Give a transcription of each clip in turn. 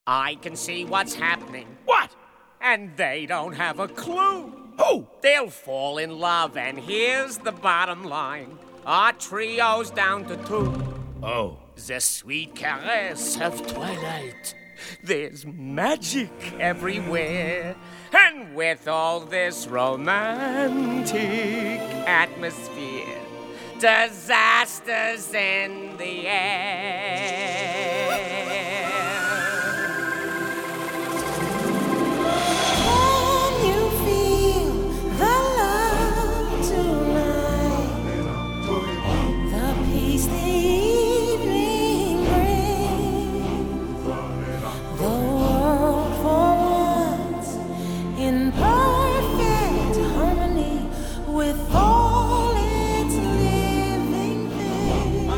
I can see what's happening. What? And they don't have a clue. Who? They'll fall in love, and here's the bottom line. Our trio's down to 2. Oh. The sweet caress of twilight. There's magic everywhere. And with all this romantic atmosphere, disasters in the air. Can you feel the love tonight? The peace the evening brings. The world for once in perfect harmony with all its living things.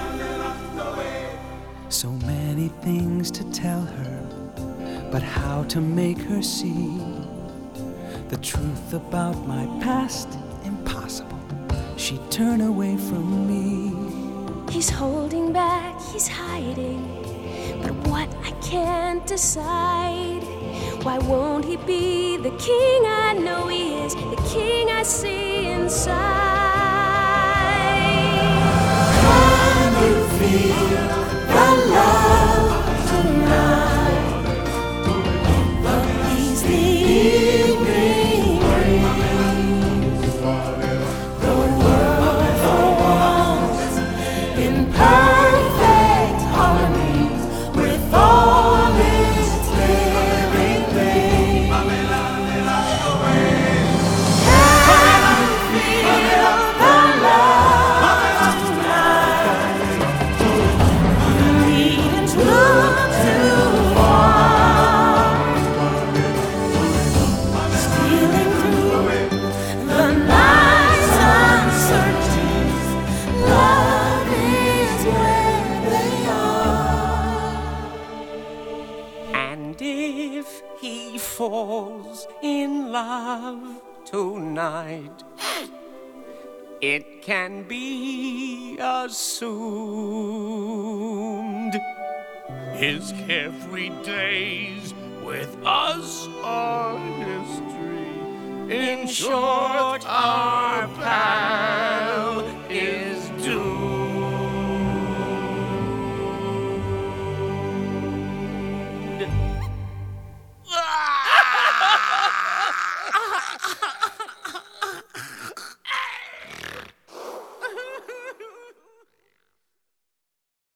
So many things to tell her, but how to make her see the truth about my past? Impossible. She'd turn away from me. He's holding back, he's hiding, but what I can't decide. Why won't he be the king I know he is, the king I see inside? Can you feel the love tonight? The peace the evening brings. The world for once in perfect harmony with all its living things. Can you feel the love tonight? You needn't look too far. Stealing through the night's uncertainties, love is where they are. And if he falls in love tonight, it can be assumed His carefree days with us are history. In short, our past